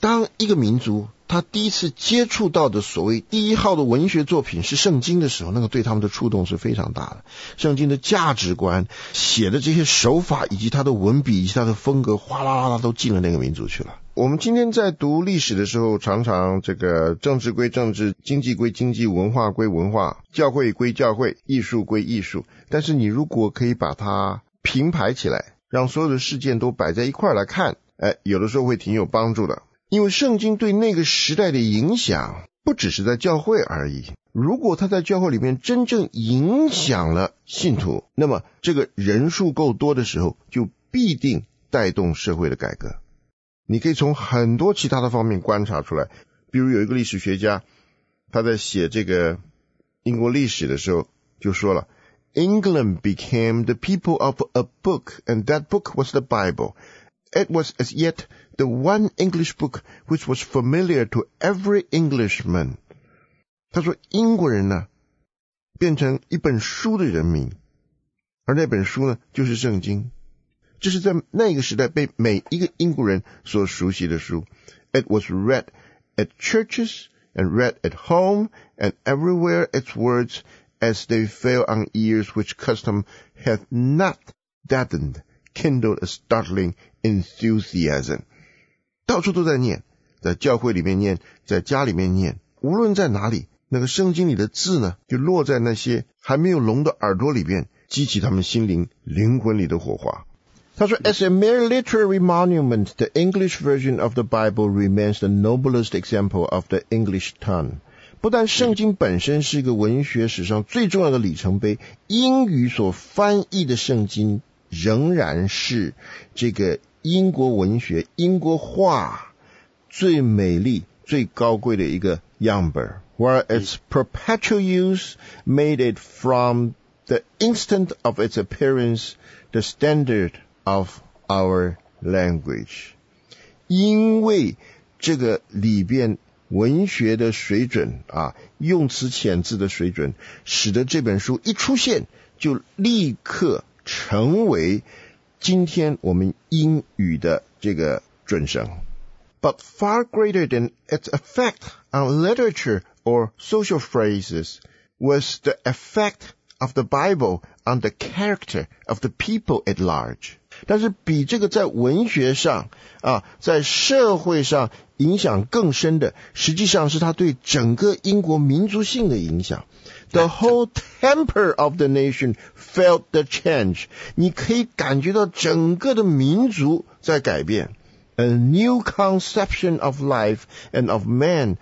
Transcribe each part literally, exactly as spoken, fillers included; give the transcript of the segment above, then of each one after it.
当一个民族他第一次接触到的所谓第一号的文学作品是圣经的时候，那个对他们的触动是非常大的。圣经的价值观、写的这些手法以及他的文笔以及他的风格，哗啦啦啦都进了那个民族去了。我们今天在读历史的时候，常常这个政治归政治，经济归经济，文化归文化，教会归教会，艺术归艺术。但是你如果可以把它平排起来，让所有的事件都摆在一块来看，哎，有的时候会挺有帮助的。因为圣经对那个时代的影响不只是在教会而已，如果他在教会里面真正影响了信徒，那么这个人数够多的时候，就必定带动社会的改革。你可以从很多其他的方面观察出来，比如有一个历史学家，他在写这个英国历史的时候就说了， England became the people of a book, and that book was the Bible.It was as yet the one English book which was familiar to every Englishman. 他说英国人呢变成一本书的人民，而那本书呢就是圣经。这是在那个时代被每一个英国人所熟悉的书。It was read at churches and read at home, and everywhere its words as they fell on ears which custom had not deadened.Kindled a startling enthusiasm. 到处都在念，在教会里面念，在家里面念，无论在哪里，那个圣经里的字呢，就落在那些还没有聋的耳朵里边，激起他们心灵灵魂里的火花。他说 As a mere literary monument, the English version of the Bible remains the noblest example of the English tongue. 不但圣经本身是一个文学史上最重要的里程碑，英语所翻译的圣经仍然是这个英国文学、英国话最美丽、最高贵的一个样本。While its perpetual use made it from the instant of its appearance the standard of our language. 因为这个里边文学的水准啊，用词遣字的水准，使得这本书一出现就立刻成为今天我们英语的这个准绳。But far greater than its effect on literature or social phrases was the effect of the Bible on the character of the people at large. 但是比这个在文学上啊，在社会上影响更深的，实际上是它对整个英国民族性的影响。The whole temper of the nation felt the change. 你可以感觉到整个的民族在改变。A new conception of life and of man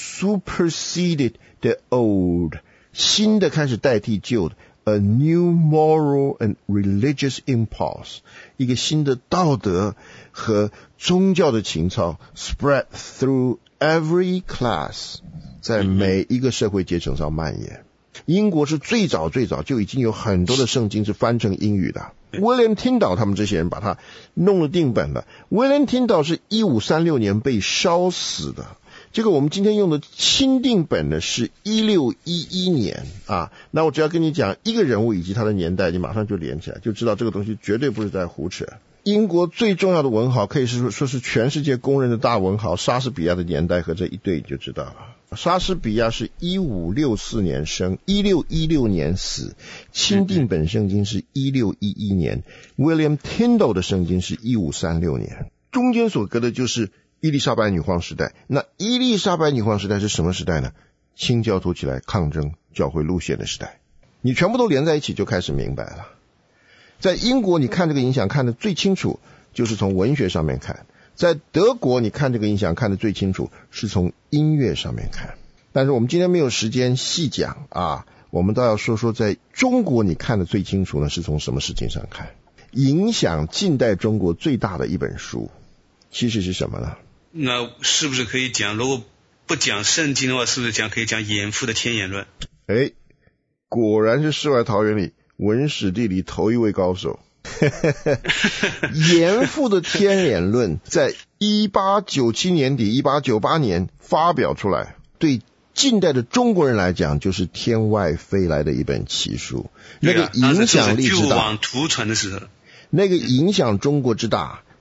superseded the old. 新的开始代替旧的。A new moral and religious impulse. 一个新的道德和宗教的情操 spread through every class. 在每一个社会阶层上蔓延。英国是最早最早就已经有很多的圣经是翻成英语的。William Tyndale 他们这些人把它弄了定本了。William Tyndale 是一五三六年被烧死的。这个我们今天用的钦定本呢是一六一一年啊。那我只要跟你讲一个人物以及他的年代，你马上就连起来，就知道这个东西绝对不是在胡扯。英国最重要的文豪可以是说是全世界公认的大文豪，莎士比亚的年代和这一对你就知道了。莎士比亚是一五六四年生，一六一六年死，钦定本圣经是一六一一年， William Tyndale 的圣经是一五三六年，中间所隔的就是伊丽莎白女皇时代。那伊丽莎白女皇时代是什么时代呢？清教徒起来抗争教会路线的时代。你全部都连在一起就开始明白了。在英国你看这个影响看得最清楚，就是从文学上面看。在德国你看这个影响看得最清楚，是从音乐上面看。但是我们今天没有时间细讲啊，我们倒要说说在中国你看得最清楚呢，是从什么事情上看。影响近代中国最大的一本书其实是什么呢？ 那是不是可以讲，如果不讲圣经的话，是不是讲可以讲严复的天演论？ 诶，果然是世外桃源里文史地理头一位高手。严复的天演论在一八九七年底一八九八年发表出来，对近代的中国人来讲就是天外飞来的一本奇书。那个影响力之大， 就往图传的时候， 那个影响中国之大，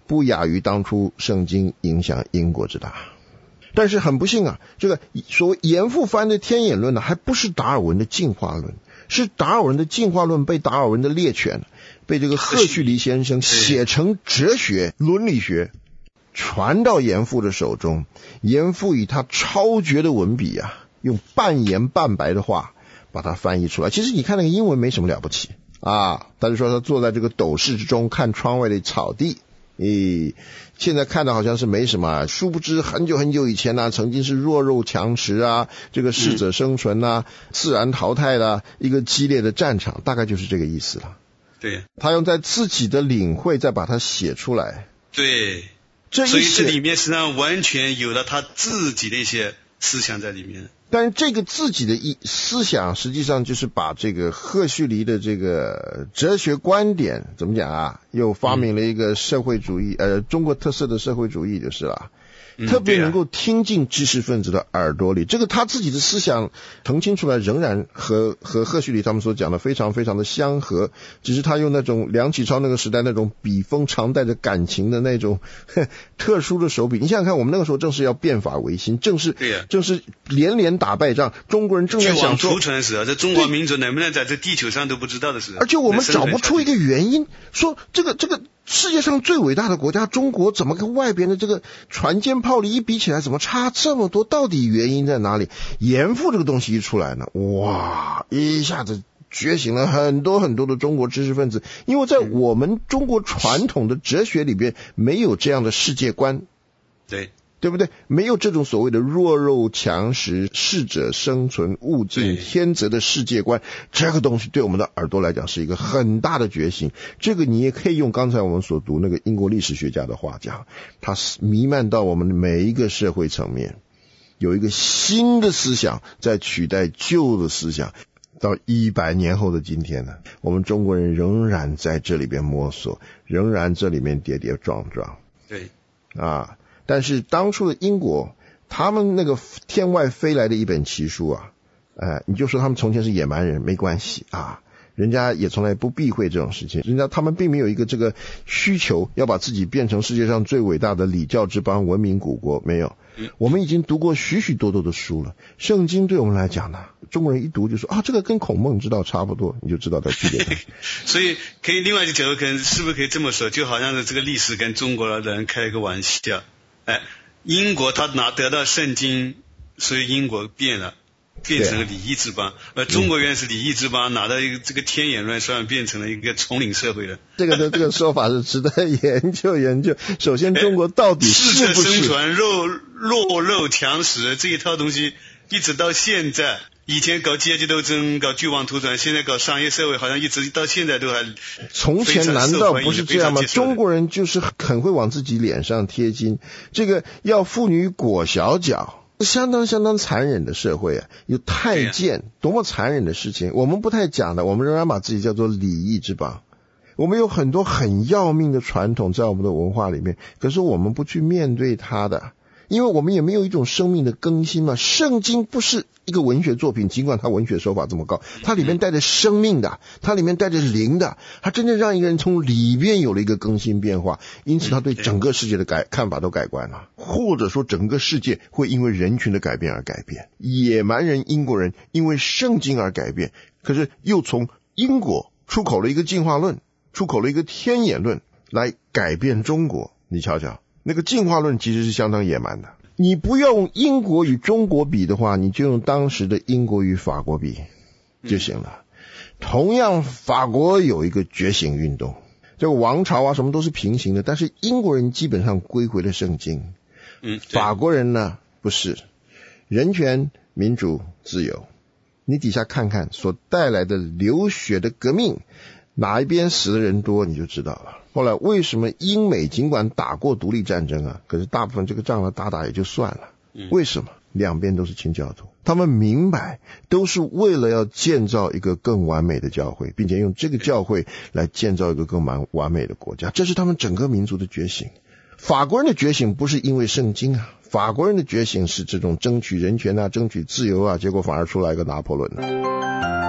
不亚于当初圣经影响英国之大。但是很不幸啊，这个所谓严复翻的天演论呢，还不是达尔文的进化论，是达尔文的进化论被达尔文的猎犬，被这个赫胥黎先生写成哲学伦理学，传到严复的手中。严复以他超绝的文笔啊，用半言半白的话把它翻译出来。其实你看那个英文没什么了不起啊，他就说他坐在这个斗室之中看窗外的草地，诶，现在看的好像是没什么，殊不知很久很久以前呢、啊，曾经是弱肉强食啊，这个适者生存啊、嗯、自然淘汰的、啊、一个激烈的战场，大概就是这个意思了。 对， 他用在自己的领会再把它写出来。 对， 这所以这里面实际上完全有了他自己的一些思想在里面。 但是这个自己的一思想实际上就是把这个赫胥黎的这个哲学观点怎么讲啊，又发明了一个社会主义、嗯、呃中国特色的社会主义就是了。特别能够听进知识分子的耳朵里，这个他自己的思想澄清出来，仍然和和赫胥黎他们所讲的非常非常的相合，只是他用那种梁启超那个时代那种笔锋常带着感情的那种特殊的手笔。你想想看，我们那个时候正是要变法维新，正是对、啊、 正是连连打败仗，中国人正在想说救亡图存时啊，这中华民族能不能在这地球上都不知道的时候， 而且我们找不出一个原因，说这个这个世界上最伟大的国家中国怎么跟外边的这个船坚炮利一比起来怎么差这么多，到底原因在哪里？严复这个东西一出来呢，哇，一下子觉醒了很多很多的中国知识分子，因为在我们中国传统的哲学里边没有这样的世界观， 对对不对？没有这种所谓的弱肉强食、适者生存、物竞天择的世界观，这个东西对我们的耳朵来讲是一个很大的觉醒。这个你也可以用刚才我们所读那个英国历史学家的话讲，它弥漫到我们每一个社会层面，有一个新的思想在取代旧的思想。到一百年后的今天呢，我们中国人仍然在这里边摸索，仍然这里面跌跌撞撞。 对啊。但是当初的英国，他们那个天外飞来的一本奇书啊，呃，你就说他们从前是野蛮人没关系啊，人家也从来不避讳这种事情，人家他们并没有一个这个需求要把自己变成世界上最伟大的礼教之邦、文明古国，没有。我们已经读过许许多多的书了，圣经对我们来讲呢，中国人一读就说啊，这个跟孔孟之道差不多，你就知道它区别。 所以可以另外一个角度，可能是不是可以这么说，就好像是这个历史跟中国的人开一个玩笑。哎，英国他拿得到圣经，所以英国变了，变成了礼仪之邦，而中国原来是礼仪之邦，拿到一个这个天演论，虽然变成了一个丛林社会了。 这个的这个说法是值得研究研究。首先，中国到底是不是适者生存、肉弱肉强食这一套东西，一直到现在。以前搞阶级斗争、搞救亡图存，现在搞商业社会，好像一直到现在都还。 从前难道不是这样吗？中国人就是很会往自己脸上贴金，这个要妇女裹小脚，相当相当残忍的社会啊！有太监，多么残忍的事情，我们不太讲的，我们仍然把自己叫做礼仪之邦。我们有很多很要命的传统在我们的文化里面，可是我们不去面对它的。因为我们也没有一种生命的更新嘛。圣经不是一个文学作品，尽管它文学手法这么高，它里面带着生命的，它里面带着灵的，它真正让一个人从里边有了一个更新变化，因此他对整个世界的改看法都改观了，或者说整个世界会因为人群的改变而改变。野蛮人英国人因为圣经而改变，可是又从英国出口了一个进化论，出口了一个天演论来改变中国。你瞧瞧，那个进化论其实是相当野蛮的。你不用英国与中国比的话，你就用当时的英国与法国比就行了。同样法国有一个觉醒运动，这个王朝啊什么都是平行的，但是英国人基本上归回了圣经，嗯，法国人呢不是，人权、民主、自由。你底下看看所带来的流血的革命，哪一边死的人多你就知道了。后来为什么英美尽管打过独立战争啊，可是大部分这个仗呢打打也就算了。为什么？两边都是清教徒，他们明白都是为了要建造一个更完美的教会，并且用这个教会来建造一个更完完美的国家，这是他们整个民族的觉醒。法国人的觉醒不是因为圣经啊，法国人的觉醒是这种争取人权啊，争取自由啊，结果反而出来一个拿破仑啊。